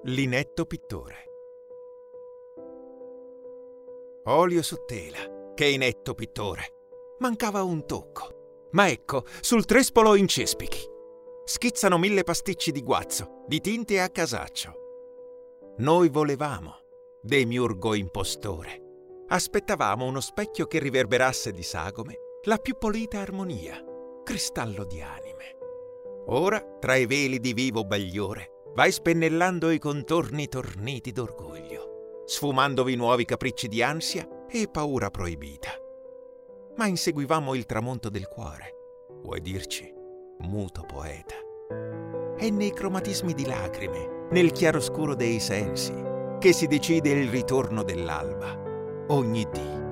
L'inetto pittore. Olio su tela, che inetto pittore. Mancava un tocco. Ma ecco, sul trespolo incespichi. Schizzano 1000 pasticci di guazzo, di tinte a casaccio. Noi volevamo, demiurgo impostore. Aspettavamo uno specchio che riverberasse di sagome la più pulita armonia, cristallo di anime. Ora, tra i veli di vivo bagliore, vai spennellando i contorni torniti d'orgoglio, sfumandovi nuovi capricci di ansia e paura proibita. Ma inseguivamo il tramonto del cuore, vuoi dirci, muto poeta. È nei cromatismi di lacrime, nel chiaroscuro dei sensi, che si decide il ritorno dell'alba, ogni dì.